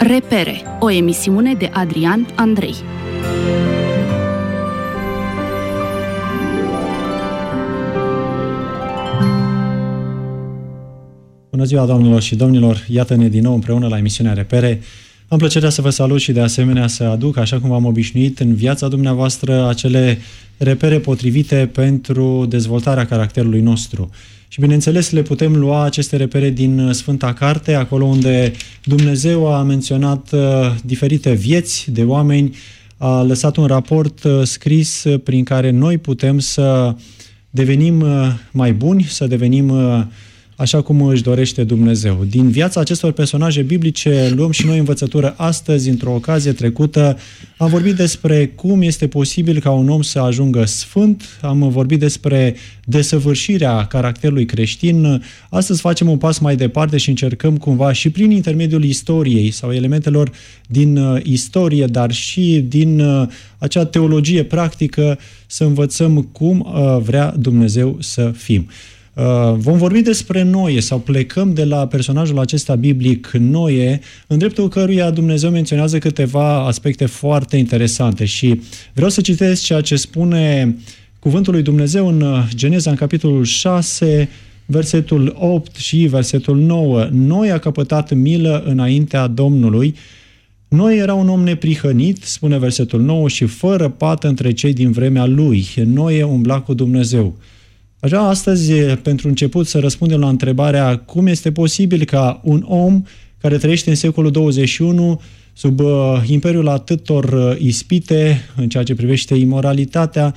Repere, o emisiune de Adrian Andrei. Bună ziua, doamnelor și domnilor! Iată-ne din nou împreună la emisiunea Repere. Am plăcerea să vă salut și de asemenea să aduc, așa cum v-am obișnuit, în viața dumneavoastră acele repere potrivite pentru dezvoltarea caracterului nostru. Și bineînțeles le putem lua aceste repere din Sfânta Carte, acolo unde Dumnezeu a menționat diferite vieți de oameni, a lăsat un raport scris prin care noi putem să devenim mai buni, să devenim așa cum își dorește Dumnezeu. Din viața acestor personaje biblice luăm și noi învățătură astăzi, într-o ocazie trecută. Am vorbit despre cum este posibil ca un om să ajungă sfânt, am vorbit despre desăvârșirea caracterului creștin. Astăzi facem un pas mai departe și încercăm cumva și prin intermediul istoriei sau elementelor din istorie, dar și din acea teologie practică să învățăm cum vrea Dumnezeu să fim. Vom vorbi despre Noe sau plecăm de la personajul acesta biblic Noe, în dreptul căruia Dumnezeu menționează câteva aspecte foarte interesante și vreau să citesc ceea ce spune cuvântul lui Dumnezeu în Geneza, în capitolul 6, versetul 8 și versetul 9. Noe a căpătat milă înaintea Domnului. Noe era un om neprihănit, spune versetul 9, și fără pată între cei din vremea lui. Noe umbla cu Dumnezeu. Aș vrea astăzi, pentru început, să răspundem la întrebarea cum este posibil ca un om care trăiește în secolul 21 sub imperiul atâtor ispite în ceea ce privește imoralitatea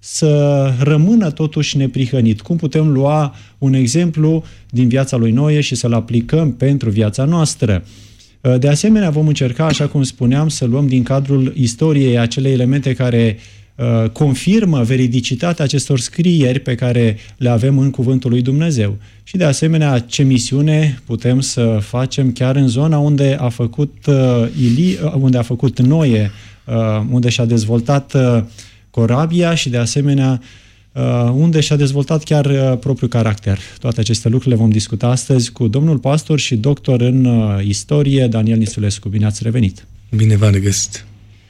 să rămână totuși neprihănit. Cum putem lua un exemplu din viața lui Noe și să-l aplicăm pentru viața noastră? De asemenea, vom încerca, așa cum spuneam, să luăm din cadrul istoriei acele elemente care confirmă veridicitatea acestor scrieri pe care le avem în Cuvântul lui Dumnezeu. Și de asemenea, ce misiune putem să facem chiar în zona unde a făcut unde a făcut Noe, unde și-a dezvoltat corabia și de asemenea unde și-a dezvoltat chiar propriul caracter. Toate aceste lucruri le vom discuta astăzi cu domnul pastor și doctor în istorie, Daniel Nisulescu. Bine ați revenit! Bine v-am regăsit!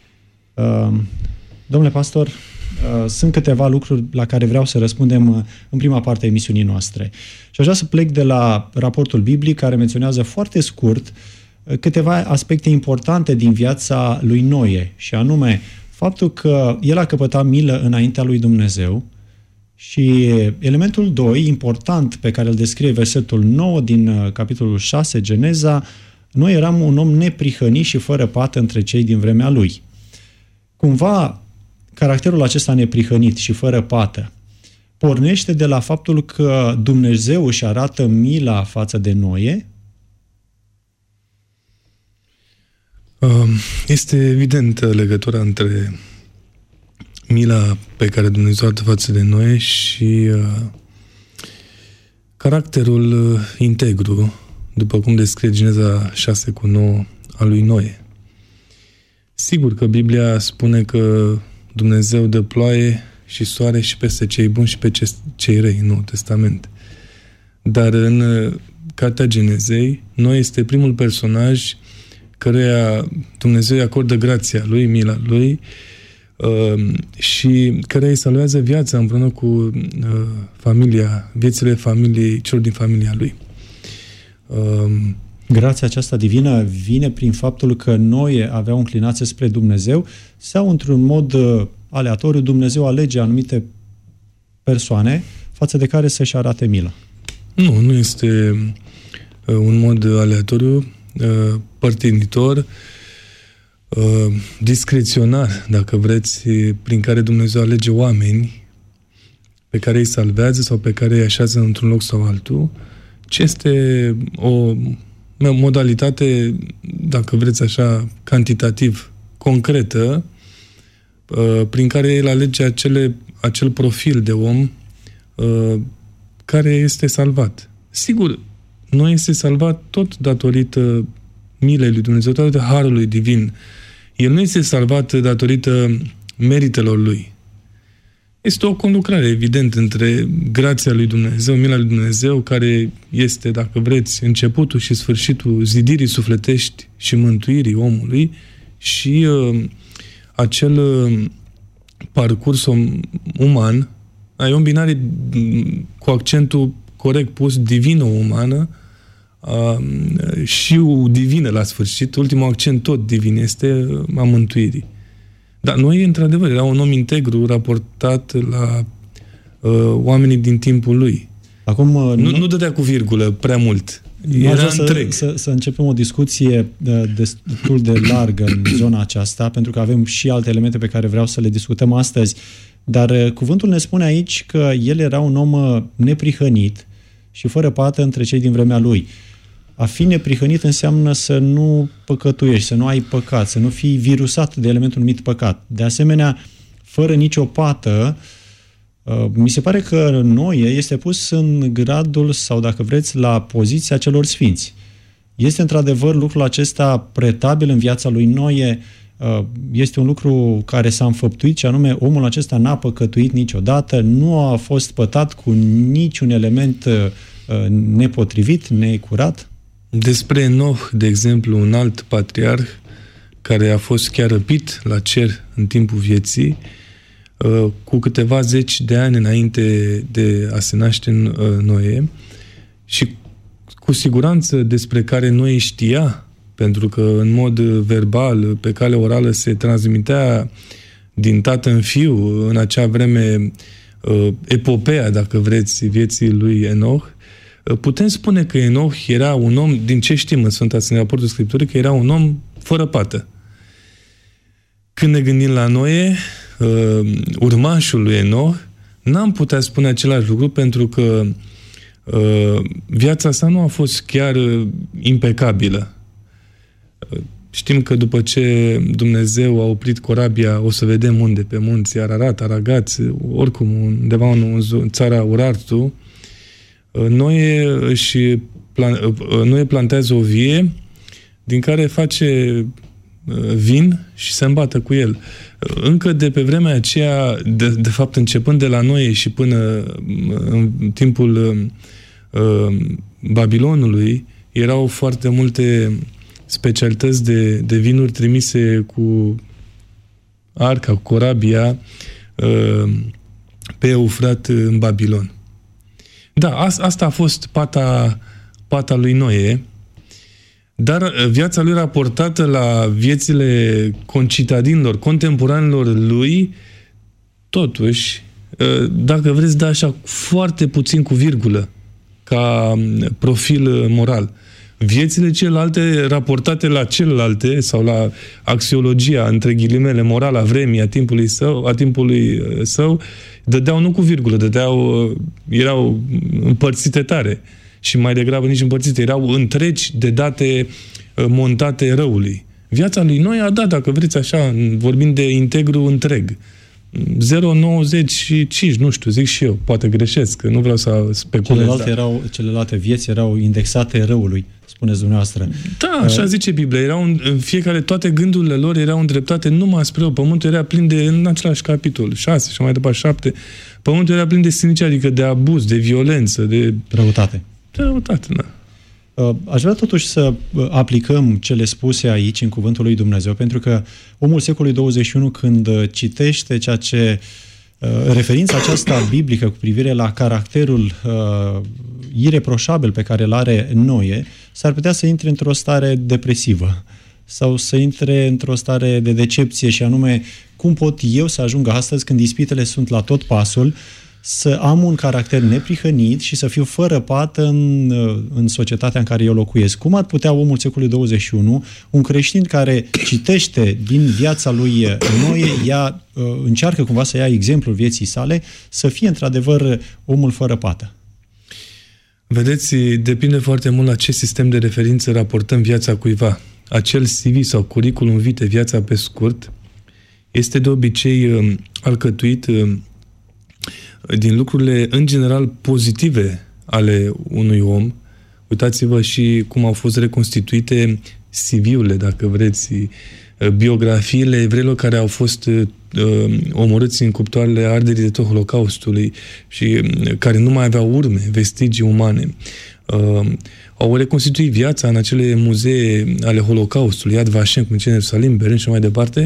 Domnule pastor, sunt câteva lucruri la care vreau să răspundem în prima parte a emisiunii noastre. Și aș vrea să plec de la raportul biblic care menționează foarte scurt câteva aspecte importante din viața lui Noe, și anume faptul că el a căpătat milă înaintea lui Dumnezeu și elementul 2, important, pe care îl descrie versetul 9 din capitolul 6, Geneza, Noe era un om neprihănit și fără pată între cei din vremea lui. Cumva, caracterul acesta neprihănit și fără pată pornește de la faptul că Dumnezeu își arată mila față de Noe? Este evident legătura între mila pe care Dumnezeu a arată față de Noe și caracterul integru, după cum descrie Geneza 6:9 al lui Noe. Sigur că Biblia spune că Dumnezeu dă ploaie și soare și peste cei buni și pe cei răi în Noul Testament. Dar în Cartea Genezei, Noe este primul personaj căruia Dumnezeu îi acordă grația lui, mila lui și căruia îi salvează viața împreună cu viețile familiei, celor din familia lui. Grația aceasta divină vine prin faptul că Noe avea o înclinație spre Dumnezeu sau, într-un mod aleatoriu, Dumnezeu alege anumite persoane față de care să-și arate milă? Nu este un mod aleatoriu, părtinitor, discreționar, dacă vreți, prin care Dumnezeu alege oameni pe care îi salvează sau pe care îi așează într-un loc sau altul, ce este o modalitate, dacă vreți așa, cantitativ, concretă, prin care el alege acel profil de om care este salvat. Sigur, nu este salvat tot datorită milei lui Dumnezeu, datorită harului divin. El nu este salvat datorită meritelor lui, Este o conlucrare, evident, între grația lui Dumnezeu, mila lui Dumnezeu, care este, dacă vreți, începutul și sfârșitul zidirii sufletești și mântuirii omului și acel parcurs uman, ai o binare cu accentul corect pus, divină-umană, și divină la sfârșit, ultimul accent tot divin este a mântuirii. Dar noi, într-adevăr, era un om integru raportat la oamenii din timpul lui. Acum, nu dădea cu virgulă prea mult. Era întreg. Să începem o discuție destul de largă în zona aceasta, pentru că avem și alte elemente pe care vreau să le discutăm astăzi. Dar cuvântul ne spune aici că el era un om neprihănit și fără pată între cei din vremea lui. A fi neprihănit înseamnă să nu păcătuiești, să nu ai păcat, să nu fii virusat de elementul numit păcat. De asemenea, fără nicio pată, mi se pare că Noe este pus în gradul, sau dacă vreți, la poziția celor sfinți. Este într-adevăr lucrul acesta pretabil în viața lui Noe, este un lucru care s-a înfăptuit, și anume omul acesta n-a păcătuit niciodată, nu a fost pătat cu niciun element nepotrivit, necurat. Despre Enoch, de exemplu, un alt patriarh care a fost chiar răpit la cer în timpul vieții, cu câteva zeci de ani înainte de a se naște Noe, și cu siguranță despre care Noe știa, pentru că în mod verbal, pe cale orală, se transmitea din tată în fiu în acea vreme epopeea, dacă vreți, vieții lui Enoch. Putem spune că Enoch era un om, din ce știm în Sfânta Raportul Scripturii, că era un om fără pată. Când ne gândim la Noe, urmașul lui Enoch, n-am putea spune același lucru, pentru că viața sa nu a fost chiar impecabilă. Știm că după ce Dumnezeu a oprit corabia, o să vedem unde, pe munții Ararat, Aragați, oricum undeva în țara Urartu, Noe plantează o vie din care face vin și se îmbată cu el. Încă de pe vremea aceea, de fapt începând de la Noe și până în timpul Babilonului, erau foarte multe specialități de vinuri trimise cu arca, cu corabia pe Eufrat în Babilon. Da, asta a fost pata lui Noe, dar viața lui raportată la viețile concitadinilor, contemporanilor lui, totuși, dacă vreți, da așa foarte puțin cu virgulă, ca profil moral. Viețile celelalte raportate la celelalte, sau la axiologia, între ghilimele, morală a vremii, a timpului său, dădeau nu cu virgulă, erau împărțite tare. Și mai degrabă nici împărțite, erau întregi de date montate răului. Viața lui Noe a dat, dacă vreți așa, vorbind de integru întreg. 0,95, nu știu, zic și eu, poate greșesc, că nu vreau să speculez. Celelalte vieți erau indexate răului, spuneți dumneavoastră. Da, așa zice Biblia. Toate gândurile lor erau îndreptate numai spre rău. Pământul era plin în același capitol, 6 și mai departe 7, pământul era plin de sinicie, adică de abuz, de violență, de răutate. De răutate, da. Aș vrea totuși să aplicăm cele spuse aici în Cuvântul lui Dumnezeu, pentru că omul secolului 21, când citește ceea ce referința aceasta biblică cu privire la caracterul ireproșabil pe care îl are Noe, s-ar putea să intre într-o stare depresivă sau să intre într-o stare de decepție, și anume, cum pot eu să ajung astăzi, când ispitele sunt la tot pasul, să am un caracter neprihănit și să fiu fără pată în societatea în care eu locuiesc. Cum ar putea omul secolului 21, un creștin care citește din viața lui Noe, încearcă cumva să ia exemplul vieții sale, să fie într-adevăr omul fără pată? Vedeți, depinde foarte mult la ce sistem de referință raportăm viața cuiva. Acel CV sau curriculum vitae, viața pe scurt, este de obicei alcătuit din lucrurile, în general, pozitive ale unui om. Uitați-vă și cum au fost reconstituite CV-urile, dacă vreți, biografiile evreilor care au fost omorâți în cuptoarele arderii de tot Holocaustului și care nu mai aveau urme, vestigii umane. Au reconstituit viața în acele muzee ale Holocaustului, Yad Vashem, cum zice în Ierusalim, Berlin și mai departe,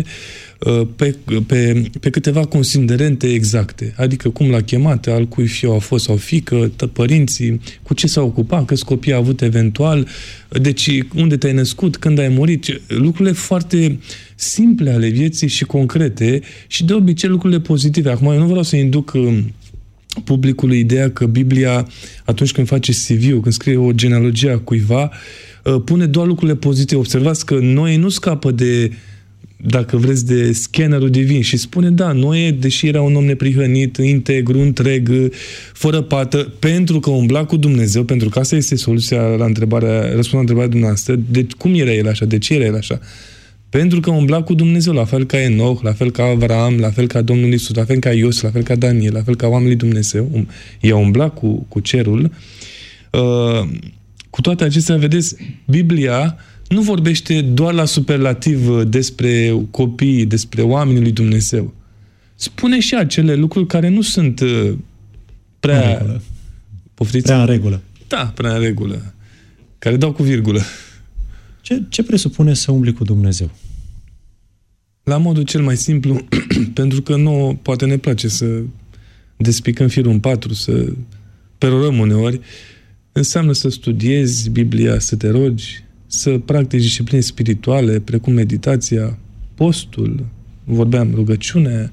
pe câteva considerente exacte. Adică cum l-a chemat, al cui fiu a fost sau fiică, părinții, cu ce s-a ocupat, câți copii a avut eventual, deci unde te-ai născut, când ai murit, lucrurile foarte simple ale vieții și concrete și de obicei lucrurile pozitive. Acum eu nu vreau să induc publicului ideea că Biblia, atunci când face CV-ul, când scrie o genealogie a cuiva, pune doar lucrurile pozitive. Observați că Noe nu scapă de, dacă vreți, de scannerul divin și spune, da, Noe, deși era un om neprihănit, integru, întreg, fără pată, pentru că umbla cu Dumnezeu, pentru că asta este soluția la întrebarea, răspunsul la întrebarea dumneavoastră, de cum era el așa, de ce era el așa? Pentru că umbla cu Dumnezeu, la fel ca Enoch, la fel ca Avram, la fel ca Domnul Iisus, la fel ca Ios, la fel ca Daniel, la fel ca oamenii Dumnezeu. Ea umbla cu cerul. Cu toate acestea, vedeți, Biblia nu vorbește doar la superlativ despre copii, despre oamenii lui Dumnezeu. Spune și acele lucruri care nu sunt prea... Poftiți? Prea în regulă. Da, prea în regulă. Care dau cu virgulă. Ce presupune să umbli cu Dumnezeu? La modul cel mai simplu, pentru că nu poate ne place să despicăm firul în patru, să perorăm uneori, înseamnă să studiezi Biblia, să te rogi, să practici discipline spirituale, precum meditația, postul, vorbeam, rugăciunea,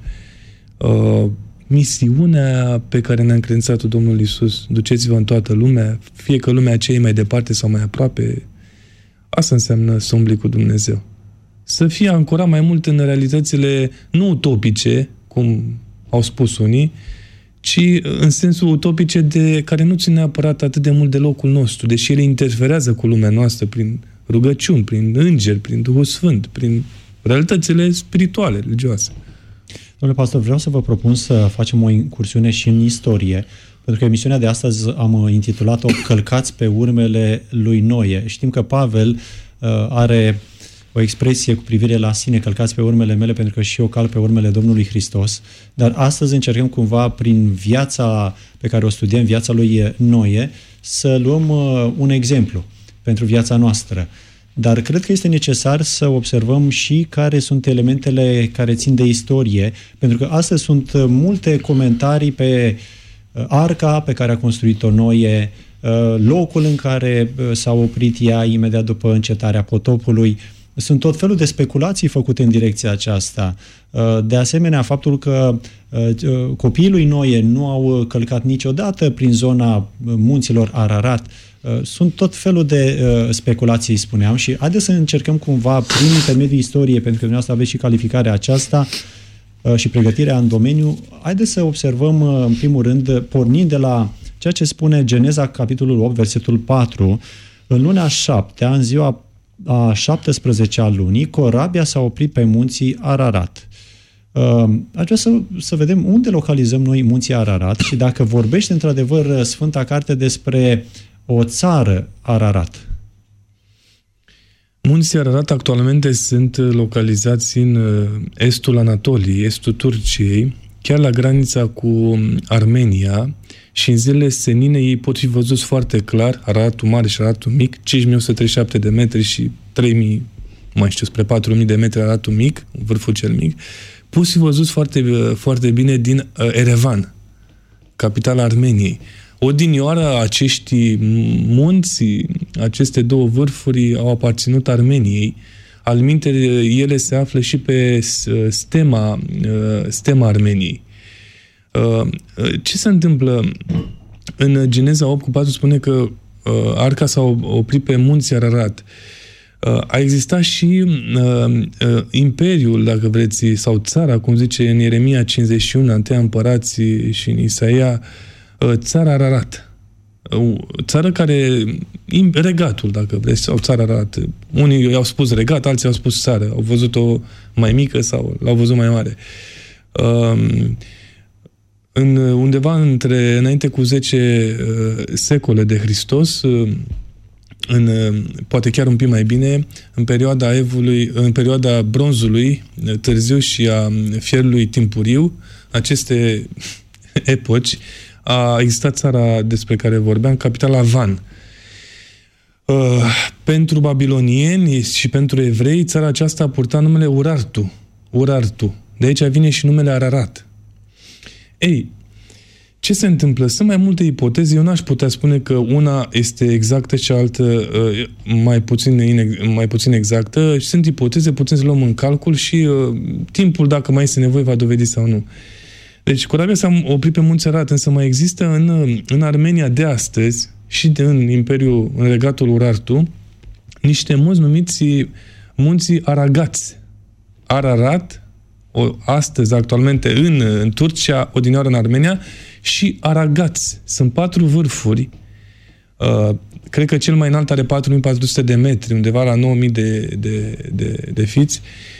misiunea pe care ne-a încredințat-o Domnul Iisus. Duceți-vă în toată lumea, fie că lumea aceea e mai departe sau mai aproape. Asta înseamnă să umbli cu Dumnezeu. Să fie ancorat mai mult în realitățile nu utopice, cum au spus unii, ci în sensul utopice de care nu țin neapărat atât de mult de locul nostru, deși ele interferează cu lumea noastră prin rugăciuni, prin îngeri, prin Duhul Sfânt, prin realitățile spirituale, religioase. Domnule pastor, vreau să vă propun să facem o incursiune și în istorie, pentru că emisiunea de astăzi am intitulat-o Călcați pe urmele lui Noe. Știm că Pavel are o expresie cu privire la sine, călcați pe urmele mele, pentru că și eu calc pe urmele Domnului Hristos. Dar astăzi încercăm cumva, prin viața pe care o studiem, viața lui Noe, să luăm un exemplu pentru viața noastră. Dar cred că este necesar să observăm și care sunt elementele care țin de istorie, pentru că astăzi sunt multe comentarii pe arca pe care a construit-o Noe, locul în care s-a oprit ea imediat după încetarea potopului. Sunt tot felul de speculații făcute în direcția aceasta. De asemenea, faptul că copiii lui Noe nu au călcat niciodată prin zona munților Ararat. Sunt tot felul de speculații, spuneam, și haideți să încercăm cumva, prin intermediul istoriei, pentru că dumneavoastră aveți și calificarea aceasta și pregătirea în domeniu, haideți să observăm, în primul rând, pornind de la ceea ce spune Geneza, capitolul 8, versetul 4, în luna 7-a, în ziua a 17-a lunii, corabia s-a oprit pe munții Ararat. Aș vrea să vedem unde localizăm noi munții Ararat și dacă vorbește într-adevăr Sfânta Carte despre o țară Ararat. Munții Ararat actualmente sunt localizați în estul Anatoliei, estul Turciei, chiar la granița cu Armenia, și în zilele senine ei pot fi văzuți foarte clar, Araratul mare și Araratul mic, 5137 de metri și 3000, mai știu, spre 4000 de metri Araratul mic, vârful cel mic, pot fi văzuți foarte, foarte bine din Erevan, capitala Armeniei. Odinioară acești munți, aceste două vârfuri au aparținut Armeniei. Alminteri, ele se află și pe stema Armeniei. Ce se întâmplă? În Geneza 8 cu 4 spune că arca s-a oprit pe munții Ararat. A existat și imperiul, dacă vreți, sau țara, cum zice în Ieremia 51, în 1 Împărații și în Isaia, țara Ararat. Țară care, regatul, dacă vreți, sau țara Ararat. Unii au spus regat, alții au spus țară. Au văzut-o mai mică sau l-au văzut mai mare. Undeva înainte cu 10 secole de Hristos, poate chiar un pic mai bine, în perioada evului, în perioada bronzului târziu și a fierului timpuriu, aceste epoci, a existat țara despre care vorbeam, capitala Van. Pentru babilonieni și pentru evrei, țara aceasta a purtat numele Urartu. De aici vine și numele Ararat. Ei, ce se întâmplă? Sunt mai multe ipoteze. Eu n-aș putea spune că una este exactă și altă mai puțin exactă. Sunt ipoteze, putem să luăm în calcul și timpul, dacă mai este nevoie, va dovedi sau nu. Deci, corabia s-a oprit pe Munții Ararat, însă mai există în Armenia de astăzi și în Regatul Urartu niște munți numiți Munții Aragați. Ararat, astăzi, actualmente, în Turcia, odinioară în Armenia, și Aragați. Sunt 4 vârfuri. Cred că cel mai înalt are 4400 de metri, undeva la 9000 de fiți.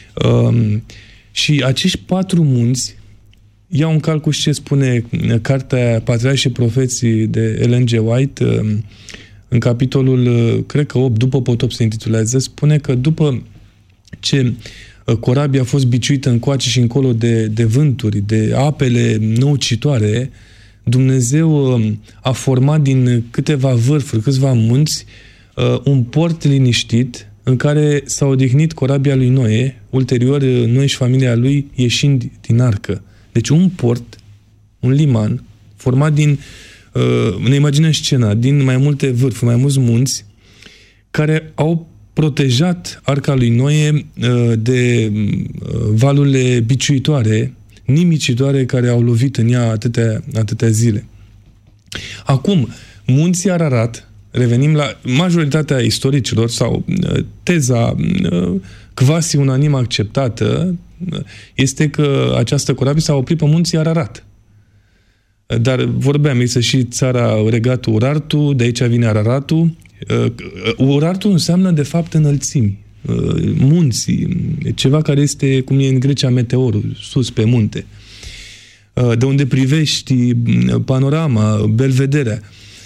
Și acești 4 munți iau în calcul și ce spune cartea Patriarhi și Profeții de Ellen G. White, în capitolul, cred că 8, după potop se intitulează, spune că după ce corabia a fost biciuită încoace și încolo de vânturi, de apele năucitoare, Dumnezeu a format din câteva vârfuri, câțiva munți, un port liniștit în care s-a odihnit corabia lui Noe, ulterior Noe și familia lui ieșind din arcă. Deci un port, un liman, format din, ne imaginăm scena, din mai multe vârfuri, mai mulți munți, care au protejat arca lui Noe de valurile biciuitoare, nimicitoare, care au lovit în ea atâtea zile. Acum, Munții Ararat, revenim la majoritatea istoricilor, sau teza quasi unanim acceptată, este că această corabie s-a oprit pe Munții Ararat. Dar vorbeam, este și țara, regatul Urartu, de aici vine Araratul. Urartu înseamnă, de fapt, înălțimi. Munții, ceva care este, cum e în Grecia, meteorul, sus pe munte. De unde privești panorama, belvederea.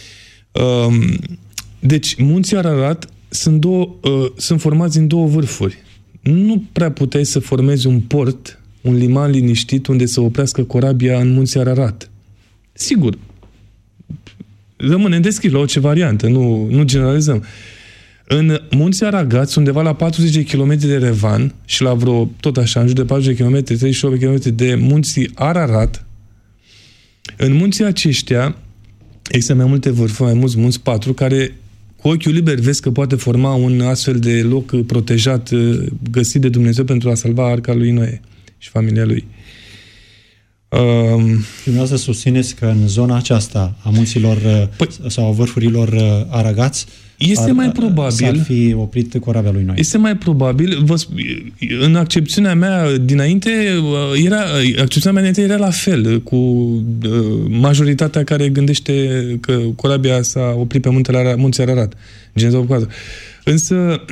Deci, Munții Ararat sunt formați în 2 vârfuri. Nu prea puteai să formezi un port, un liman liniștit unde să oprească corabia în Munții Ararat. Sigur, rămânem deschiși la orice variantă, nu generalizăm. În Munții Aragați, undeva la 40 de km de Revan și la vreo, tot așa, în jur de 40 de km, 38 km de Munții Ararat, în munții aceștia există mai multe vârfuri, mai mulți munți, 4, care cu ochiul liber vezi că poate forma un astfel de loc protejat, găsit de Dumnezeu pentru a salva arca lui Noe și familia lui. Dumneavoastră susțineți că în zona aceasta a munților sau a vârfurilor Aragați este mai probabil s-ar fi oprit corabia lui Noe. Este mai probabil, în accepțiunea mea dinainte, era la fel cu majoritatea care gândește că corabia s-a oprit pe Munții Ararat. Însă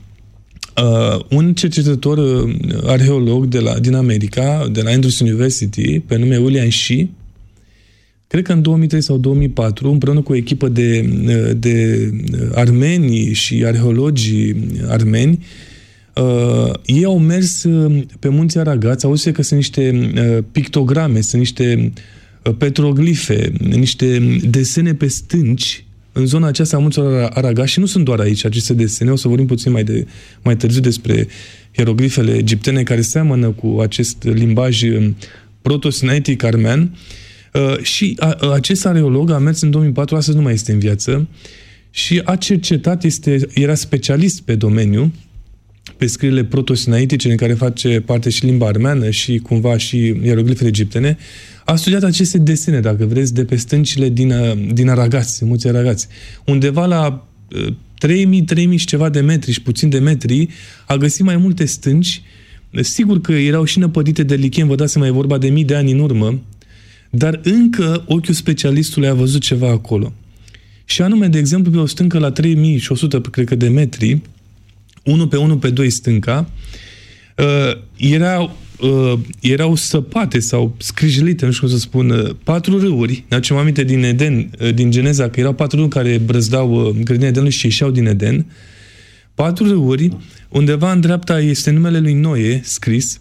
un cercetător arheolog din America, de la Andrews University, pe nume William Shea, cred că în 2003 sau 2004, împreună cu o echipă de armeni și arheologi armeni, ei au mers pe Munții Aragați, auzi că sunt niște pictograme, sunt niște petroglife, niște desene pe stânci în zona aceasta a Munților Aragați, și nu sunt doar aici aceste desene, o să vorbim puțin mai târziu despre hieroglifele egiptene care seamănă cu acest limbaj proto-sinaitic armean. Și acest arheolog a mers în 2004, astăzi nu mai este în viață, și a cercetat, era specialist pe domeniu, pe scrierile proto-sinaitice, în care face parte și limba armeană și cumva și hieroglifele egiptene. A studiat aceste desene, dacă vreți, de pe stâncile din Aragați, Munții Aragați. Undeva la 3000 și ceva de metri și puțin de metri, a găsit mai multe stânci. Sigur că erau și năpădite de lichem, vă dați seama, e vorba de mii de ani în urmă, dar încă ochiul specialistului a văzut ceva acolo. Și anume, de exemplu, pe o stâncă la 3100, cred că, de metri, 1 pe 1 pe 2 stânca, era erau săpate sau scrijilite, nu știu cum să spun, 4 râuri. Ne aducem aminte din Eden, din Geneza, că erau 4 râuri care brăzdau grădina Edenului și ieșeau din Eden. 4 râuri, undeva în dreapta este numele lui Noe scris,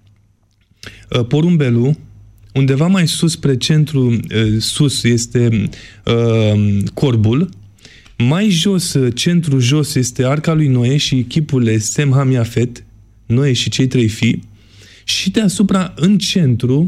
porumbelul, undeva mai sus, spre centru, sus, este corbul, mai jos, centru jos, este arca lui Noe și chipurile Sem, Ham, Iafet, Noe și cei 3 fii, și deasupra, în centru,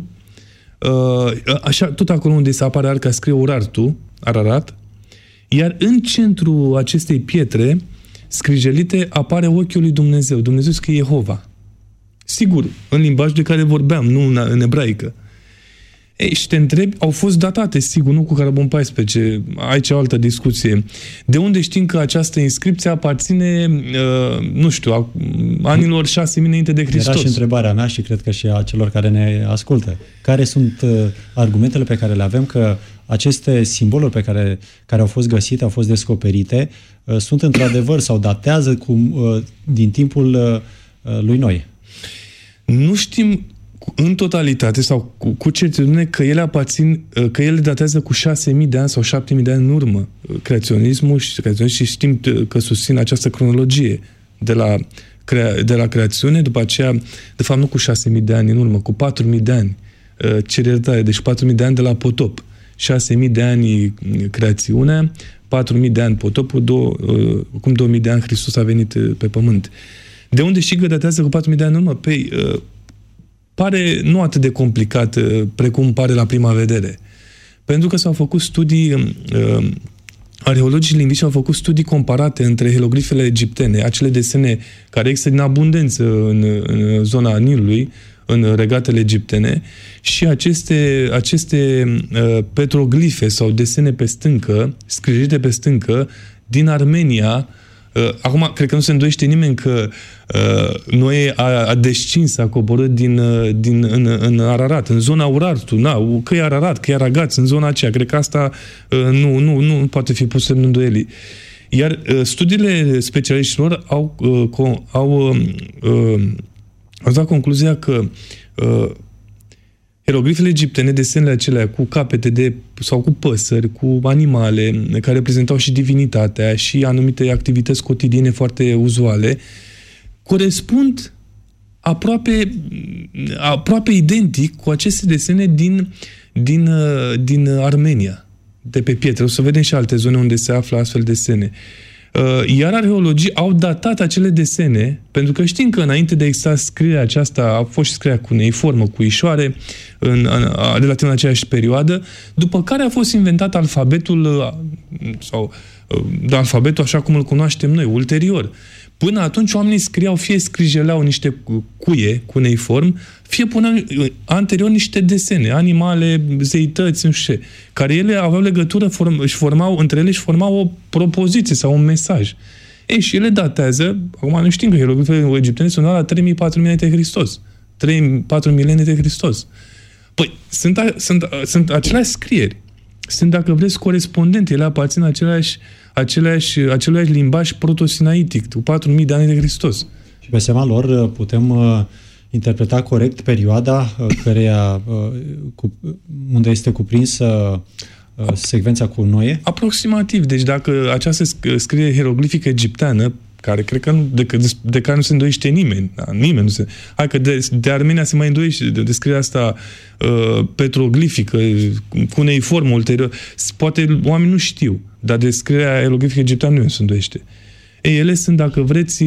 așa, tot acolo unde se apare arca, scrie Urartu, Ararat, iar în centru acestei pietre scrijelite apare ochiul lui Dumnezeu. Dumnezeu scrie Jehova. Sigur, în limbaj de care vorbeam, nu în ebraică. Ei, și te întrebi, au fost datate, sigur, nu cu carbon 14, aici o altă discuție. De unde știm că această inscripție aparține, nu știu, anilor 6.000 înainte de Hristos? Era și întrebarea mea și cred că și a celor care ne ascultă. Care sunt argumentele pe care le avem că aceste simboluri care au fost găsite, au fost descoperite, sunt într-adevăr sau datează din timpul lui Noe? Nu știm în totalitate sau cu certitudine că ele aparțin, că ele datează cu 6.000 de ani sau 7.000 de ani în urmă creaționismul și știm că susțin această cronologie de la creațiune, după aceea, de fapt nu cu 6.000 de ani în urmă, cu 4.000 de ani cerere, deci 4.000 de ani de la potop, 6.000 de ani creațiunea, 4.000 de ani potopul, cum 2.000 de ani Hristos a venit pe pământ. De unde știi că datează cu 4.000 de ani în urmă? Păi, pare nu atât de complicat precum pare la prima vedere. Pentru că s-au făcut studii, arheologii și lingviști au făcut studii comparate între hieroglifele egiptene, acele desene care există din abundență în zona Nilului, în regatele egiptene, și aceste petroglife sau desene pe stâncă, scrijite pe stâncă, din Armenia. Acum, cred că nu se îndoiește nimeni că Noe a descins, a coborât în Ararat, în zona Urartu, că e Ararat, că e Aragaț, în zona aceea. Cred că asta nu poate fi pus semnul îndoielii. Iar studiile specialiștilor au dat concluzia că hieroglifele egiptene, desenele acelea cu capete sau cu păsări, cu animale, care reprezentau și divinitatea și anumite activități cotidiene foarte uzuale, corespund aproape identic cu aceste desene din Armenia, de pe pietre. O să vedem și alte zone unde se află astfel desene. Iar arheologii au datat acele desene, pentru că știm că înainte de a exista scrierea aceasta, a fost și scrierea cuneiformă, cu ișoare, relativ în aceeași perioadă, după care a fost inventat alfabetul, alfabetul așa cum îl cunoaștem noi, ulterior. Până atunci oamenii scriau, fie scrijeleau niște cuie, cuneiform, fie puneau anterior niște desene, animale, zeități, nu știu ce, care ele aveau legătură, între ele și formau o propoziție sau un mesaj. Ei, și ele datează, acum nu știm că hieroglifele egiptene sunt la 3.000-4.000 înainte de Hristos. 3-4 milenii înainte de Hristos. Păi, sunt aceleași scrieri. Sunt, dacă vreți, corespondente. Ele aparțin aceluiași limbaj proto-sinaitic, cu 4.000 de ani de Hristos. Și pe seama lor putem interpreta corect perioada unde este cuprinsă secvența cu Noe? Aproximativ. Deci dacă această scriere hieroglifică egipteană, care cred că de care nu se îndoiește nimeni. Nimeni nu se... Hai că de Armenia se mai îndoiește, de scrierea asta petroglifică, cuneiformă ulterior. Poate oamenii nu știu, dar de scrierea hieroglifică egipteană nu se îndoiește. Ei, ele sunt, dacă vreți,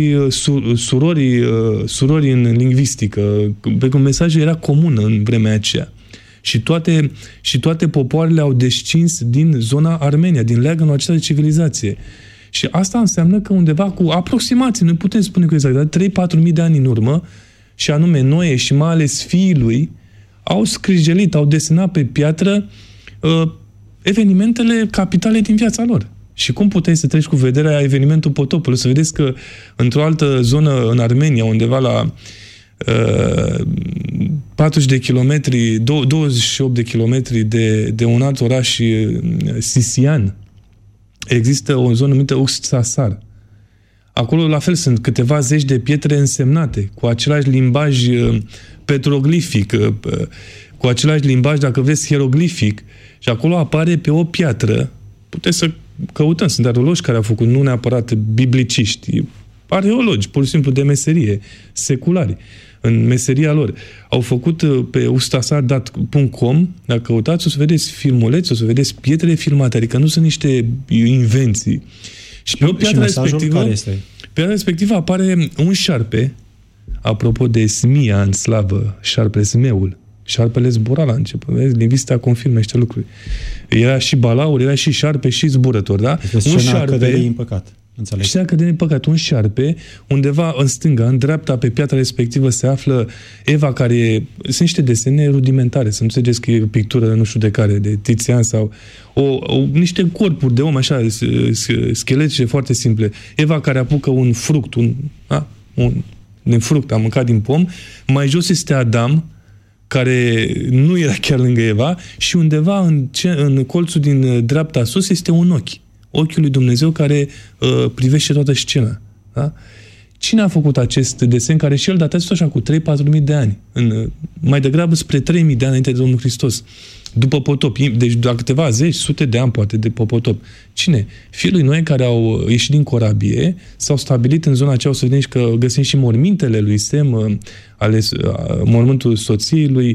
surori în lingvistică, pentru că mesajul era comun în vremea aceea. Și toate popoarele au descins din zona Armenia, din leagănul acesta de civilizație. Și asta înseamnă că undeva cu aproximații, nu putem spune cu exact, 3-4 mii de ani în urmă, și anume Noe și mai ales fiii lui, au scrijelit, au desenat pe piatră evenimentele capitale din viața lor. Și cum puteai să treci cu vederea evenimentul potopului? Să vedeți că într-o altă zonă în Armenia, undeva la 40 de kilometri, 28 de kilometri de un alt oraș sisian, există o zonă numită Uxtasar. Acolo, la fel, sunt câteva zeci de pietre însemnate, cu același limbaj petroglific, cu același limbaj, dacă vreți, hieroglific, și acolo apare pe o piatră, puteți să căutăm, sunt arheologi care au făcut, nu neapărat bibliciști, arheologi, pur și simplu de meserie, seculari, în meseria lor. Au făcut pe ustasar.com, dacă căutați, o să vedeți filmuleți, o să vedeți pietre filmate, adică nu sunt niște invenții. Și pe o piatră respectivă apare un șarpe, apropo de Smia în slavă, șarpele Smeul. Șarpele zbura la început. Vezi? Lingvista confirmă niște lucruri. Era și balaur, era și șarpe și zburător, da? Este un șarpe în păcat. Înțeleg. Scena căderii în păcat. Un șarpe, undeva în stânga, în dreapta, pe piatra respectivă, se află Eva, care... Sunt niște desene rudimentare, să nu înțelegeți că e o pictură, nu știu de care, de Tizian sau... niște corpuri de om, așa, scheletice foarte simple. Eva care apucă un fruct, din fruct, a mâncat din pom. Mai jos este Adam, care nu era chiar lângă Eva, și undeva în colțul din dreapta sus este un ochi. Ochiul lui Dumnezeu care privește toată scena. Da? Cine a făcut acest desen, care și el datează așa cu 3-4 mii de ani? Mai degrabă spre 3.000 de ani înainte de Domnul Hristos. După potop. Deci doar câteva zeci, sute de ani poate de potop. Cine? Fiii lui Noe care au ieșit din corabie, s-au stabilit în zona aceea, o să vedem că găsim și mormintele lui Sem, mormântul soției lui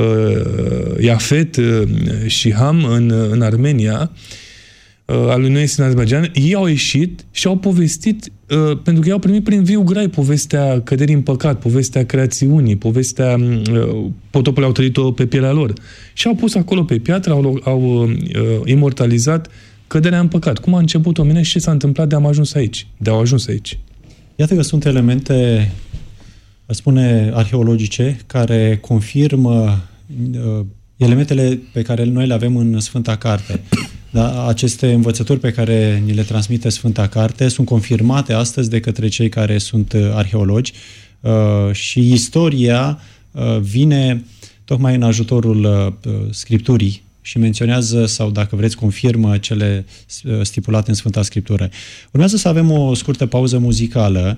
Iafet și Ham în Armenia, al lui Noe în Azerbaijan. Ei au ieșit și au povestit, pentru că ei au primit prin viu grai povestea căderii în păcat, povestea creațiunii, povestea potopului, au trăit-o pe pielea lor. Și au pus acolo pe piatră, au imortalizat căderea în păcat. Cum a început omenea și ce s-a întâmplat de au ajuns aici. Iată că sunt elemente, aș spune, arheologice, care confirmă elementele pe care noi le avem în Sfânta Carte. Da, aceste învățături pe care ni le transmite Sfânta Carte sunt confirmate astăzi de către cei care sunt arheologi și istoria vine tocmai în ajutorul Scripturii și menționează, sau dacă vreți, confirmă cele stipulate în Sfânta Scriptură. Urmează să avem o scurtă pauză muzicală,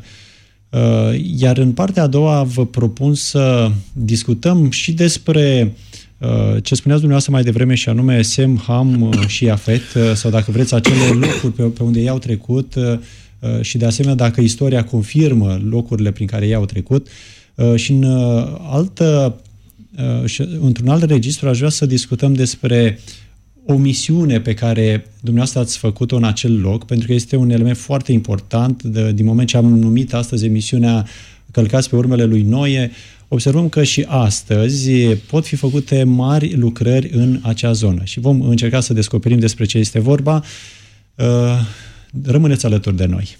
iar în partea a doua vă propun să discutăm și despre ce spuneați dumneavoastră mai devreme, și anume Sem, Ham și Iafet, sau dacă vreți acele locuri pe unde ei au trecut și de asemenea dacă istoria confirmă locurile prin care ei au trecut. Și într-un alt registru aș vrea să discutăm despre o misiune pe care dumneavoastră ați făcut-o în acel loc, pentru că este un element foarte important din moment ce am numit astăzi emisiunea Călcați pe urmele lui Noe. Observăm că și astăzi pot fi făcute mari lucrări în acea zonă și vom încerca să descoperim despre ce este vorba. Rămâneți alături de noi.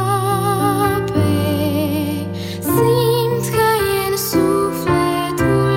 Simt că e în sufletul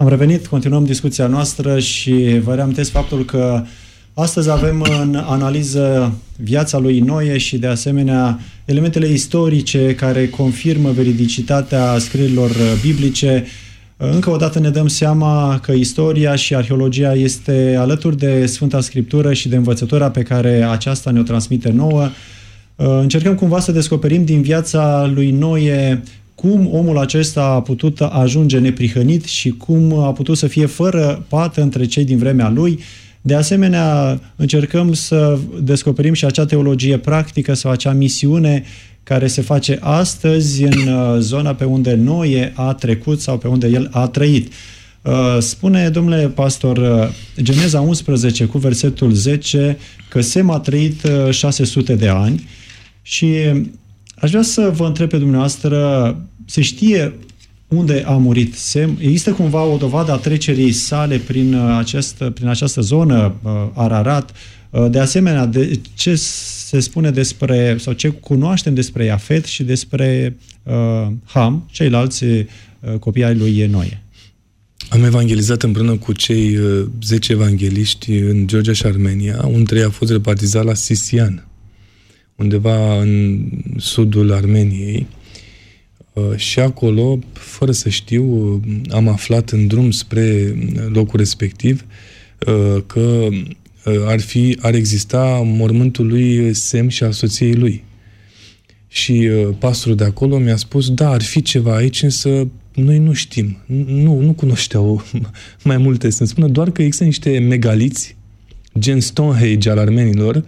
revenit, continuăm discuția noastră și vă reamintesc faptul că astăzi avem în analiză viața lui Noe și, de asemenea, elementele istorice care confirmă veridicitatea scrierilor biblice. Încă o dată ne dăm seama că istoria și arheologia este alături de Sfânta Scriptură și de învățătura pe care aceasta ne-o transmite nouă. Încercăm cumva să descoperim din viața lui Noe cum omul acesta a putut ajunge neprihănit și cum a putut să fie fără pată între cei din vremea lui. De asemenea, încercăm să descoperim și acea teologie practică sau acea misiune care se face astăzi în zona pe unde Noe a trecut sau pe unde el a trăit. Spune, domnule pastor, Geneza 11 cu versetul 10 că Sem a trăit 600 de ani și aș vrea să vă întreb pe dumneavoastră, se știe unde a murit Sem? Există cumva o dovadă a trecerii sale prin această zonă, Ararat? De asemenea, de ce se spune despre, sau ce cunoaștem despre Iafet și despre Ham, ceilalți copii ai lui Noe? Am evangelizat împreună cu cei 10 evangeliști în Georgia și Armenia. Un dintre ei a fost repartizat la Sisian, undeva în sudul Armeniei. Și acolo, fără să știu, am aflat în drum spre locul respectiv că ar exista mormântul lui Sem și al soției lui. Și pastorul de acolo mi-a spus, da, ar fi ceva aici, însă noi nu știm. Nu cunoșteau mai multe. Să-mi spună doar că există niște megaliți, gen Stonehenge al armenilor,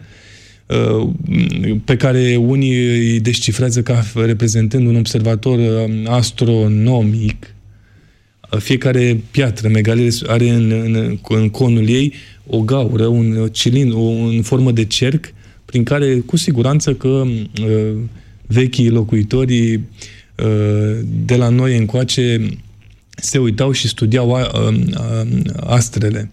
pe care unii îi descifrează ca reprezentând un observator astronomic. Fiecare piatră, megalit, are în conul ei o gaură, un cilindru, în formă de cerc, prin care, cu siguranță că vechii locuitorii de la noi încoace se uitau și studiau astrele.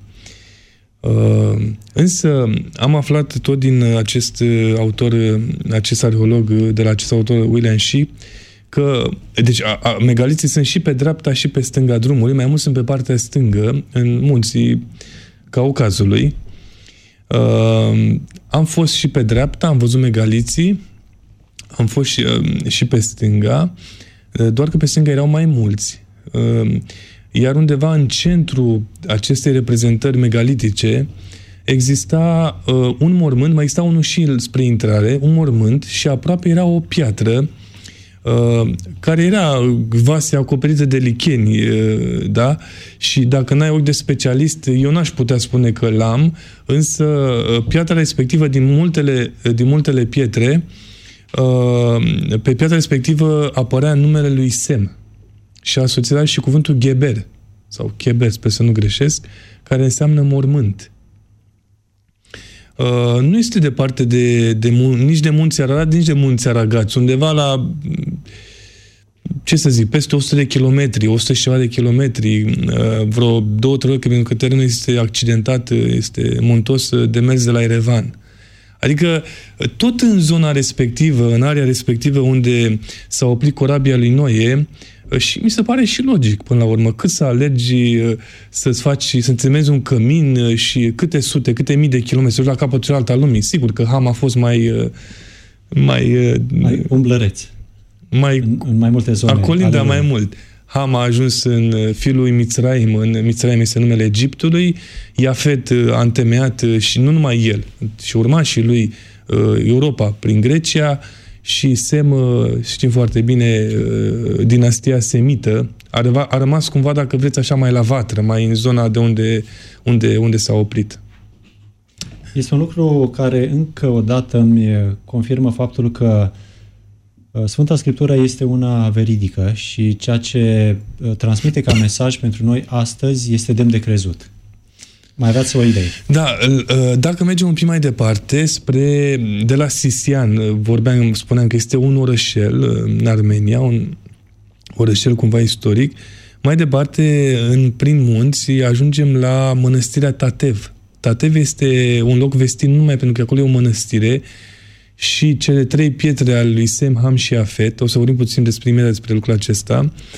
Însă am aflat tot din acest arheolog, de la acest autor William Shee, că deci megaliții sunt și pe dreapta și pe stânga drumului, mai mult sunt pe partea stângă, în munții Caucazului. Am fost și pe dreapta, am văzut megaliții, am fost și pe stânga, doar că pe stânga erau mai mulți. Iar undeva în centru acestei reprezentări megalitice exista un mormânt, mai exista unul și spre intrare, un mormânt, și aproape era o piatră care era vase acoperită de licheni, da? Și dacă n-ai ochi de specialist, eu n-aș putea spune că l-am, însă piatra respectivă, din multele pietre, pe piatra respectivă apărea numele lui Sem și asociat și cuvântul Geber, sau Cheber, sper să nu greșesc, care înseamnă mormânt. Nu este departe nici de Munții Ararat, nici de Munții Aragați, undeva la, ce să zic, peste 100 de kilometri, 100 și ceva de kilometri, vreo 2-3 ori, pentru că terenul este accidentat, este muntos, de mers de la Erevan. Adică, tot în zona respectivă, în area respectivă unde s-a oprit corabia lui Noe, și mi se pare și logic, până la urmă, cât să alergi să-ți semezi un cămin și câte mii de kilometri la capătul celălalt al lumii. Sigur că Ham a fost mai umblăreț. În mai multe zone. Acolinda mai mult. Ham a ajuns în fiul lui Mitzraim, Mitzraim este numele Egiptului, Iafet a întemeiat, și nu numai el, și urmașii lui, Europa prin Grecia, și Sem, știm foarte bine, dinastia semită, a rămas cumva, dacă vreți, așa mai la vatră, mai în zona de unde s-a oprit. Este un lucru care încă o dată îmi confirmă faptul că Sfânta Scriptură este una veridică și ceea ce transmite ca mesaj pentru noi astăzi este demn de crezut. Mai aveați o idee? Da, dacă mergem un pic mai departe, de la Sisian, spuneam că este un orășel în Armenia, un orășel cumva istoric. Mai departe, prin munți, ajungem la mănăstirea Tatev. Tatev este un loc vestit numai pentru că acolo e o mănăstire și cele 3 pietre ale lui Sem, Ham și Iafet, o să vorbim puțin despre lucrul acesta,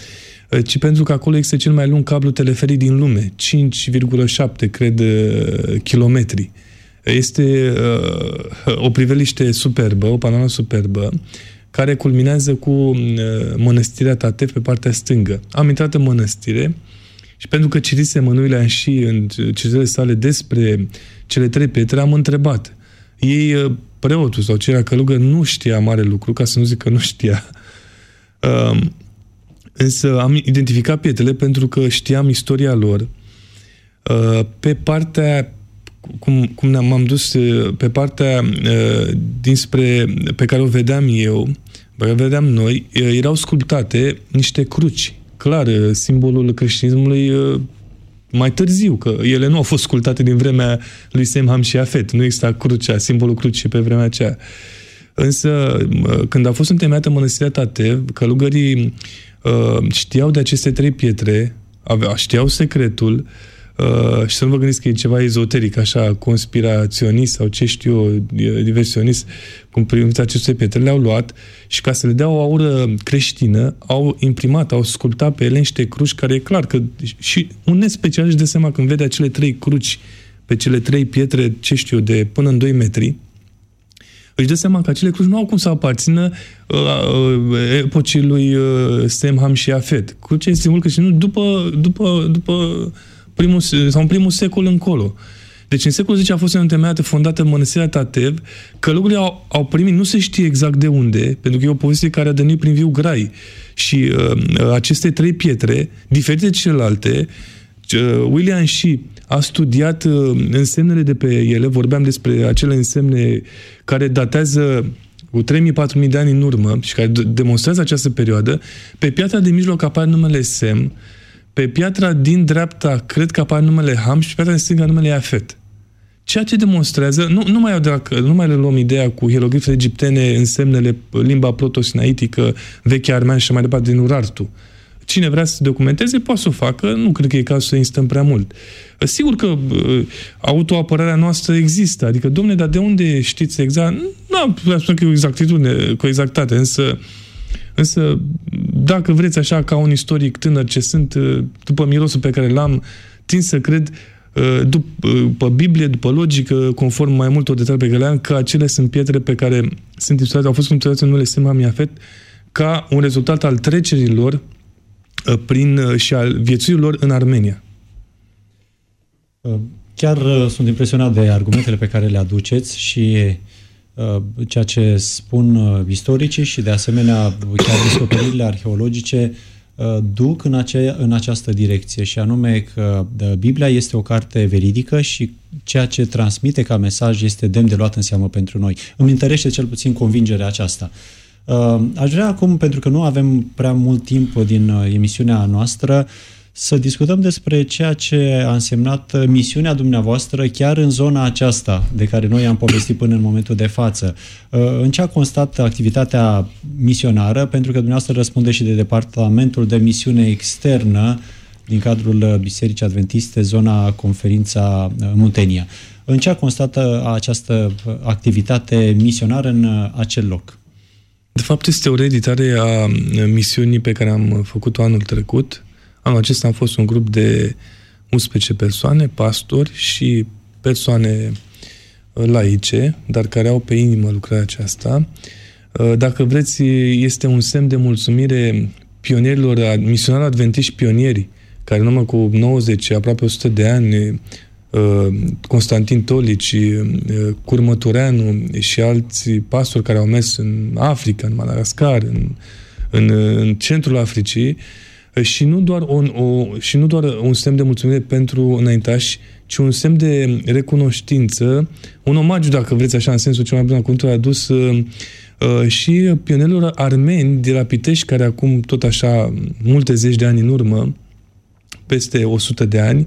ci pentru că acolo există cel mai lung cablu teleferic din lume, 5,7, cred, kilometri. Este o priveliște superbă, o panoramă superbă, care culminează cu mănăstirea Tatev pe partea stângă. Am intrat în mănăstire și pentru că citisem în William și în citele sale despre cele 3 pietre, am întrebat. Ei, preotul sau ceilalți călugări, nu știa mare lucru, ca să nu zic că nu știa. Însă am identificat pietrele pentru că știam istoria lor. Pe partea, cum m-am dus, pe partea dinspre, pe care o vedeam eu, pe care o vedeam noi, erau sculptate niște cruci. Clar, simbolul creștinismului mai târziu, că ele nu au fost sculptate din vremea lui Sem, Ham și Afet. Nu exista crucea, simbolul crucii pe vremea aceea. Însă, când a fost întemeiată mănăstirea Tatev, călugării știau de aceste 3 pietre, știau secretul, și să nu vă gândiți că e ceva ezoteric, așa, conspiraționist sau ce știu eu, diversionist, cum priviți aceste pietre, le-au luat și ca să le dea o aură creștină, au imprimat, au sculptat pe ele niște cruci care e clar că și un nespecialist își dă seama când vede acele 3 cruci pe cele 3 pietre, ce știu eu, de până în 2 metri, își dă seama că acele cruci nu au cum să aparțină epocii lui Sem, Ham și Afet. Crucea este mult creștină după primul secol încolo. Deci în secolul X a fost întemeiată, fondată mănăstirea Tatev, călugării au primit, nu se știe exact de unde, pentru că e o poveste care a dănuit prin viu grai. Și aceste 3 pietre, diferite de celelalte, William și a studiat însemnele de pe ele, vorbeam despre acele însemne care datează cu 3.000-4.000 de ani în urmă și care demonstrează această perioadă. Pe piatra de mijloc apare numele Sem, pe piatra din dreapta cred că apare numele Ham și pe piatra din stânga numele Afet. Ceea ce demonstrează, nu mai le luăm ideea cu hieroglifele egiptene, însemnele, limba proto-sinaitică, vechea armeană și mai departe din Urartu. Cine vrea să se documenteze, poate să o facă, nu cred că e cazul să instăm prea mult. Sigur că autoapărarea noastră există, adică, dom'le, dar de unde știți exact? Nu vreau să spun că e cu exactitate, însă, dacă vreți așa, ca un istoric tânăr ce sunt, după mirosul pe care l-am, tind să cred, după Biblie, după logică, conform mai multor detalii pe care le-am, că acele sunt pietre pe care sunt instituite, au fost construite în numele Sem, Ham, Afet, ca un rezultat al trecerilor și al viețuirilor în Armenia. Chiar sunt impresionat de argumentele pe care le aduceți și ceea ce spun istoricii și de asemenea chiar descoperirile arheologice duc în această direcție și anume că Biblia este o carte veridică și ceea ce transmite ca mesaj este demn de luat în seamă pentru noi. Îmi întărește cel puțin convingerea aceasta. Aș vrea acum, pentru că nu avem prea mult timp din emisiunea noastră, să discutăm despre ceea ce a însemnat misiunea dumneavoastră chiar în zona aceasta de care noi am povestit până în momentul de față. În ce a constat activitatea misionară, pentru că dumneavoastră răspunde și de Departamentul de Misiune Externă din cadrul Bisericii Adventiste, zona Conferința Muntenia. În ce a constat această activitate misionară în acel loc? De fapt, este o reeditare a misiunii pe care am făcut-o anul trecut. Anul acesta am fost un grup de 11 persoane, pastori și persoane laice, dar care au pe inimă lucrarea aceasta. Dacă vreți, este un semn de mulțumire pionierilor, misionarilor adventiști pionieri, care în urmă cu 90, aproape 100 de ani, Constantin Tolici, Curmătureanu și alți pastori care au mers în Africa, în Madagascar, în centrul Africii, și nu doar un semn de mulțumire pentru înaintași, ci un semn de recunoștință, un omagiu, dacă vreți așa, în sensul cel mai bun al cuvântului, adus și pionierilor armeni de la Pitești, care acum tot așa multe zeci de ani în urmă, peste 100 de ani,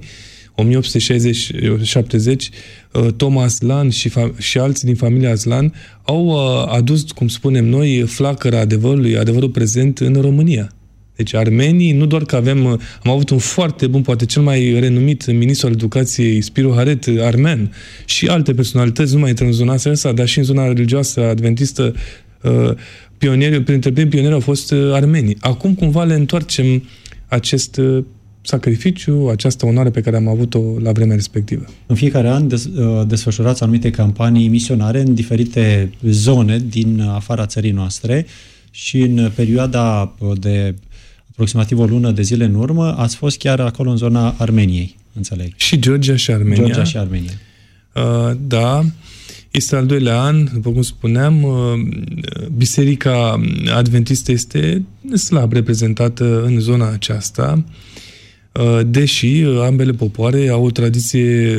1860-70, Thomas Aslan și alții din familia Aslan au adus, cum spunem noi, flacăra adevărul prezent în România. Deci armenii, nu doar că am avut un foarte bun, poate cel mai renumit ministru al educației, Spiru Haret, armen, și alte personalități, nu mai intră în zona asta, dar și în zona religioasă adventistă, printre primii pionieri au fost armenii. Acum cumva le întoarcem acest sacrificiu, această onoare pe care am avut-o la vremea respectivă. În fiecare an desfășurați anumite campanii misionare în diferite zone din afara țării noastre și în perioada de aproximativ o lună de zile în urmă ați fost chiar acolo în zona Armeniei, înțeleg. Și Georgia și Armenia. Georgia și Armenia. Da. Este al doilea an, după cum spuneam, Biserica Adventistă este slab reprezentată în zona aceasta, deși ambele popoare au o tradiție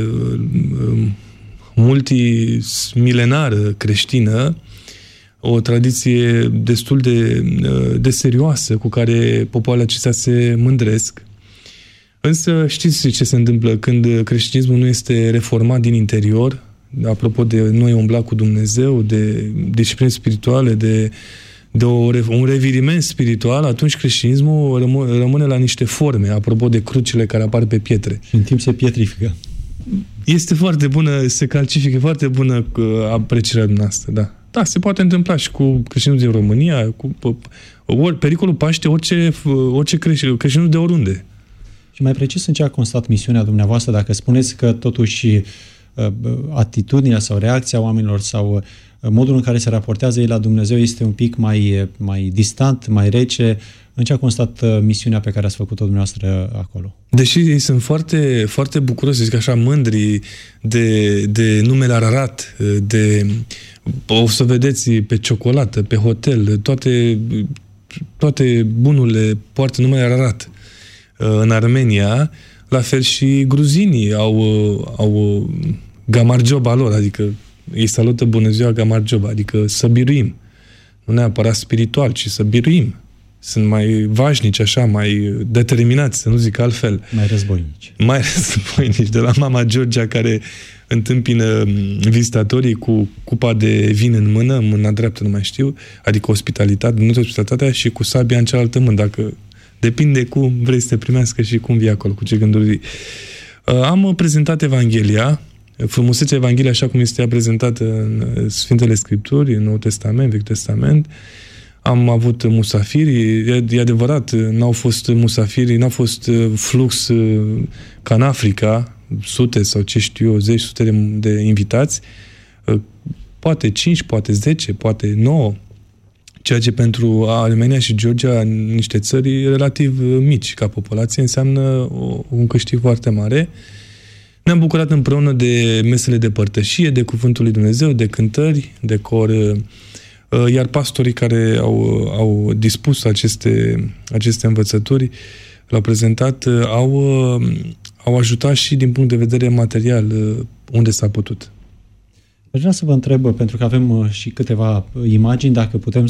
multimilenară creștină, o tradiție destul de serioasă cu care popoarele acestea se mândresc. Însă știți ce se întâmplă când creștinismul nu este reformat din interior, apropo de noi umbla cu Dumnezeu, de discipline spirituale, de un reviriment spiritual, atunci creștinismul rămâne la niște forme, apropo de crucile care apar pe pietre. Și în timp se pietrifică. Este foarte bună, se calcifică, foarte bună aprecierea noastră, da. Da, se poate întâmpla și cu creștinismul din România, pericolul paște orice creștinul de oriunde. Și mai precis, în ce a constat misiunea dumneavoastră, dacă spuneți că totuși atitudinea sau reacția oamenilor sau modul în care se raportează ei la Dumnezeu este un pic mai distant, mai rece, în ce a constat misiunea pe care ați făcut-o dumneavoastră acolo? Deși ei sunt foarte, foarte bucuroși, zic așa, mândri de numele Ararat, o să vedeți pe ciocolată, pe hotel, toate bunurile poartă numele Ararat. În Armenia, la fel și gruzinii au gamarjoba lor, adică ei salută bună ziua gamarjoba, adică să biruim. Nu neapărat spiritual, ci să biruim. Sunt mai vașnici, așa, mai determinați, să nu zic altfel. Mai războinici. Mai războinici, de la mama Georgia care întâmpină vizitatorii cu cupa de vin în mâna dreaptă, nu mai știu, adică ospitalitatea și cu sabia în cealaltă mână, dacă depinde cum vrei să te primească și cum vii acolo, cu ce gânduri. Am prezentat Evanghelia, frumusețea Evangheliei așa cum este prezentată în Sfintele Scripturi, în Noul Testament, Vechiul Testament. Am avut musafiri, e adevărat, n-au fost musafiri, n-au fost flux ca în Africa, sute sau ce știu eu, zeci, sute de invitați, poate 5, poate 10, poate 9, ceea ce pentru Armenia și Georgia, niște țări relativ mici ca populație, înseamnă un câștig foarte mare. Ne-am bucurat împreună de mesele de părtășie, de Cuvântul lui Dumnezeu, de cântări, de cor, iar pastorii care au dispus aceste învățături, l-au prezentat, au ajutat și din punct de vedere material unde s-a putut. Aș vrea să vă întreb, pentru că avem și câteva imagini, dacă putem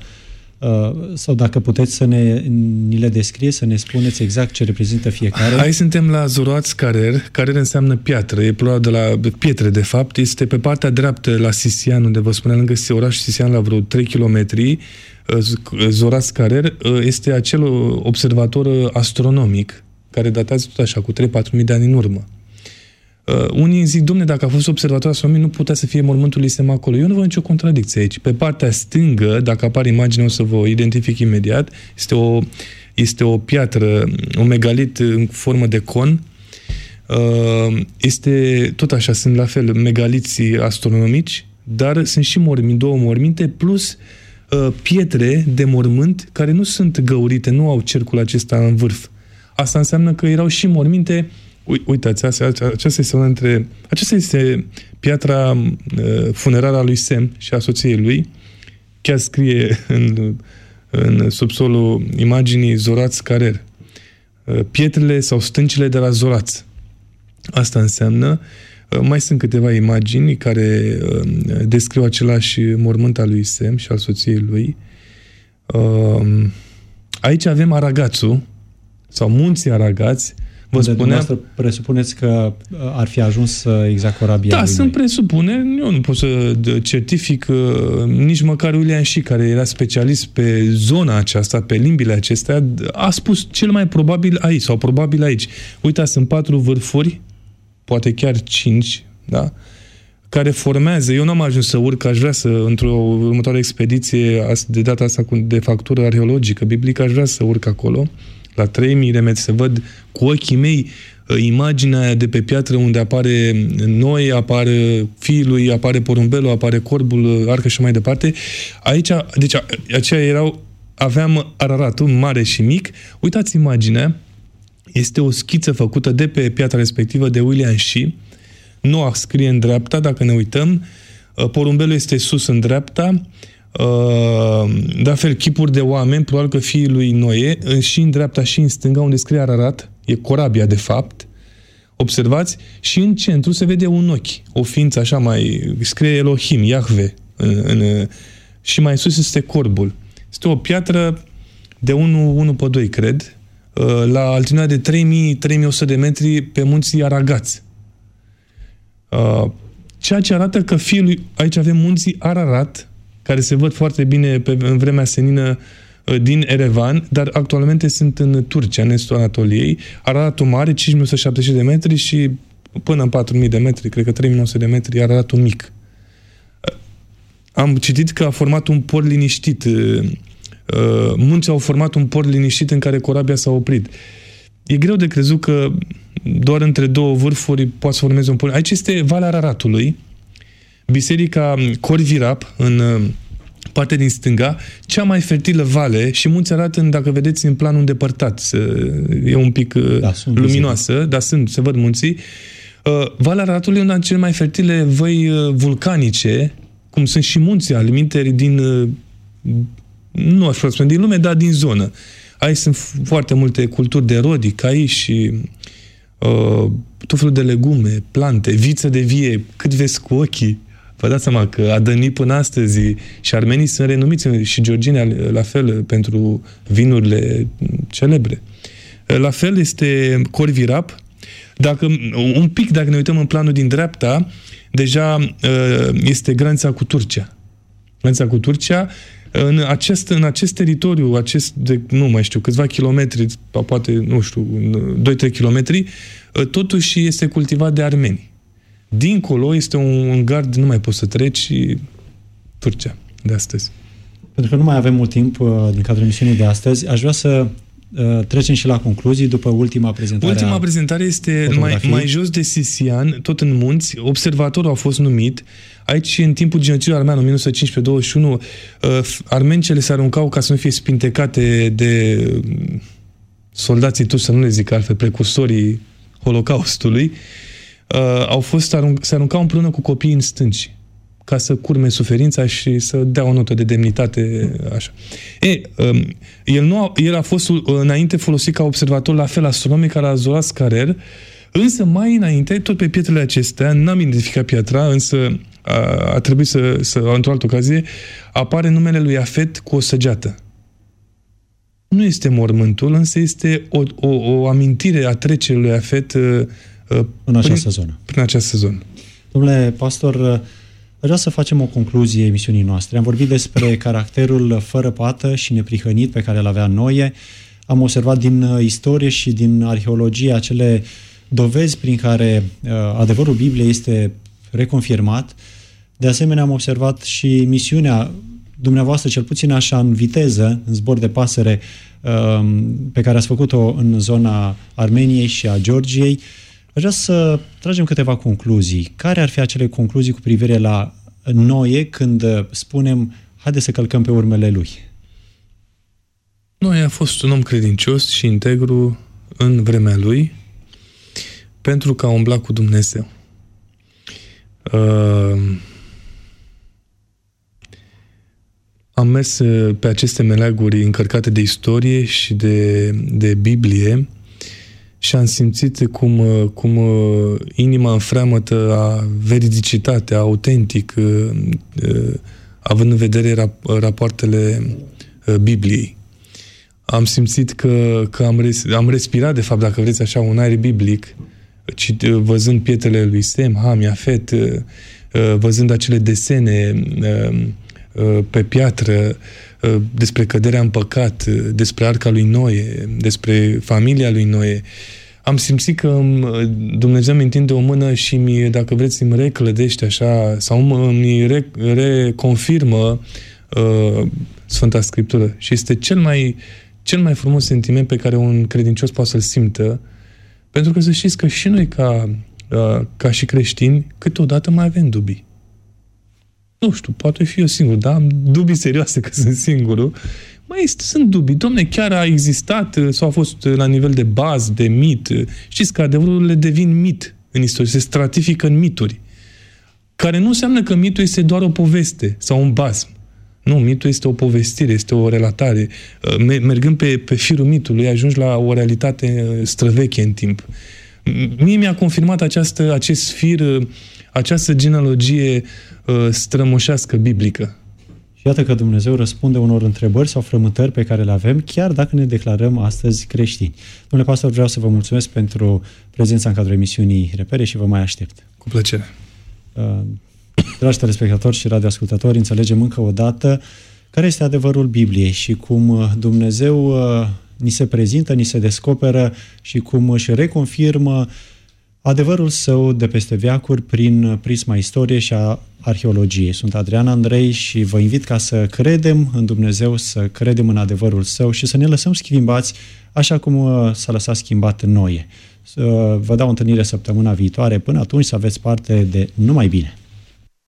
sau dacă puteți să ni le descrie, să ne spuneți exact ce reprezintă fiecare. Aici suntem la Zoroaț Carer. Carer înseamnă piatră, e plural de la pietre, de fapt. Este pe partea dreaptă la Sisian, unde vă spuneam, lângă orașul Sisian, la vreo 3 km. Zoroaț Carer este acel observator astronomic care datează tot așa, cu 3-4 mii de ani în urmă. Unii zic, dom'le, dacă a fost observator astronomic, nu putea să fie mormântul lui Isem acolo. Eu nu văd nicio contradicție aici. Pe partea stângă, dacă apare imaginea, o să vă identific imediat, este o piatră, un megalit în formă de con. Este, tot așa, sunt la fel megaliții astronomici, dar sunt și două morminte, plus pietre de mormânt care nu sunt găurite, nu au cercul acesta în vârf. Asta înseamnă că erau și morminte. Uitați, aceasta este piatra funerară a lui Sem și a soției lui. Chiar scrie în subsolul imaginii Zoroaț Carer. Pietrele sau stâncile de la Zoroaț. Asta înseamnă. Mai sunt câteva imagini care descriu același mormânt al lui Sem și al soției lui. Aici avem Aragațul sau munții Aragați. Vă spuneam, presupuneți că ar fi ajuns exact corabia. Da, sunt presupuneri. Eu nu pot să certific nici măcar William Shea, care era specialist pe zona aceasta, pe limbile acestea, a spus cel mai probabil aici, sau probabil aici. Uitați, sunt 4 vârfuri, poate chiar 5, da? Care formează. Eu n-am ajuns să urc, aș vrea să, într-o următoare expediție, de data asta de factură arheologică, biblică, aș vrea să urc acolo. La 3000 de metri să văd cu ochii mei imaginea aia de pe piatră unde apare Noe, apare fiul lui, apare porumbelul, apare corbul, arcă și mai departe. Aici, deci aceia aveam Araratul, mare și mic. Uitați imaginea, este o schiță făcută de pe piatra respectivă de William Shea. Noah scrie în dreapta, dacă ne uităm, porumbelul este sus în dreapta, de fel chipuri de oameni, probabil că fiii lui Noe, și în dreapta și în stânga, unde scrie Ararat, e corabia de fapt, observați, și în centru se vede un ochi, o ființă așa mai, scrie Elohim, Iahve, și mai sus este corbul. Este o piatră de 1 pe 2, cred, la altitudinea de 3000-3100 de metri pe munții Aragați. Ceea ce arată că aici avem munții Ararat, care se văd foarte bine în vremea senină din Erevan, dar actualmente sunt în Turcia, în estul Anatoliei. Araratul mare, 5170 de metri și până în 4000 de metri, cred că 3900 de metri, Araratul mic. Am citit că a format un port liniștit. Munții au format un port liniștit în care corabia s-a oprit. E greu de crezut că doar între două vârfuri poate să formeze un port. Aici este Valea Araratului, biserica Corvirap, în partea din stânga, cea mai fertilă vale, și munții arată, dacă vedeți, în planul îndepărtat. E un pic luminoasă, dar se văd munții. Valea Araratului e una dintre cele mai fertile văi vulcanice, cum sunt și munții alimentari nu aș putea spune din lume, dar din zonă. Aici sunt foarte multe culturi de rodii, cai și tot felul de legume, plante, viță de vie, cât vezi cu ochii. Vă dați seama că adănii până astăzi și armenii sunt renumiți, și georgini la fel, pentru vinurile celebre. La fel este Corvirap. Dacă ne uităm în planul din dreapta, deja este granița cu Turcia. Granița cu Turcia, în acest teritoriu, nu mai știu, câțiva kilometri, poate, nu știu, 2-3 kilometri, totuși este cultivat de armeni. Dincolo este un gard, nu mai poți să treci, Turcia de astăzi. Pentru că nu mai avem mult timp din cadrul emisiunii de astăzi, aș vrea să trecem și la concluzii după ultima prezentare. Ultima prezentare este mai jos de Sisian, tot în munți. Observatorul a fost numit. Aici, în timpul genocidului armean, 1915-21, armencele se aruncau ca să nu fie spintecate de soldații turci, să nu le zic altfel, precursorii Holocaustului. Se aruncau împreună cu copiii în stânci, ca să curme suferința și să dea o notă de demnitate, așa. El a fost înainte folosit ca observator la fel astronomic la Zoras Carer, însă mai înainte, tot pe pietrele acestea, n-am identificat piatra, însă a trebuit să într-o altă ocazie, apare numele lui Afet cu o săgeată. Nu este mormântul, însă este o amintire a trecerii lui Afet în această zonă. Prin această zonă. Domnule pastor, aș vrea să facem o concluzie emisiunii noastre. Am vorbit despre caracterul fără pată și neprihănit pe care îl avea Noe. Am observat din istorie și din arheologie acele dovezi prin care adevărul Bibliei este reconfirmat. De asemenea, am observat și misiunea dumneavoastră, cel puțin așa în viteză, în zbor de pasăre, pe care ați făcut-o în zona Armeniei și a Georgiei. Aș vrea să tragem câteva concluzii. Care ar fi acele concluzii cu privire la Noe când spunem haide să călcăm pe urmele lui? Noe a fost un om credincios și integru în vremea lui, pentru că a umblat cu Dumnezeu. Am mers pe aceste meleaguri încărcate de istorie și de Biblie și am simțit cum inima înfreamătă a veridicitate, autentic, având în vedere rapoartele Bibliei. Am simțit că am respirat, de fapt, dacă vreți așa, un aer biblic, văzând pietrele lui Sem, Ham, Iafet, văzând acele desene pe piatră, despre căderea în păcat, despre arca lui Noe, despre familia lui Noe. Am simțit că Dumnezeu îmi întinde o mână și dacă vreți, îmi reclădește așa, sau îmi reconfirmă Sfânta Scriptură. Și este cel mai frumos sentiment pe care un credincios poate să-l simtă, pentru că să știți că și noi ca și creștini câteodată mai avem dubii. Nu știu, poate fi eu singur, dar am dubii serioase că sunt singurul. Sunt dubii. Dom'le, chiar a existat sau a fost la nivel de bază, de mit? Știți că adevărurile devin mit în istorie, se stratifică în mituri. Care nu înseamnă că mitul este doar o poveste sau un basm. Nu, mitul este o povestire, este o relatare. Mergând pe firul mitului, ajungi la o realitate străveche în timp. Mie mi-a confirmat acest fir, această genealogie strămoșească biblică. Și iată că Dumnezeu răspunde unor întrebări sau frământări pe care le avem, chiar dacă ne declarăm astăzi creștini. Domnule pastor, vreau să vă mulțumesc pentru prezența în cadrul emisiunii Repere și vă mai aștept. Cu plăcere. Dragi telespectatori și radioascultători, înțelegem încă o dată care este adevărul Bibliei și cum Dumnezeu ni se prezintă, ni se descoperă și cum își reconfirmă adevărul său de peste veacuri prin prisma istoriei și a arheologiei. Sunt Adrian Andrei și vă invit ca să credem în Dumnezeu, să credem în adevărul său și să ne lăsăm schimbați așa cum s-a lăsat schimbat în noi. Vă dau întâlnire săptămâna viitoare. Până atunci să aveți parte de numai bine.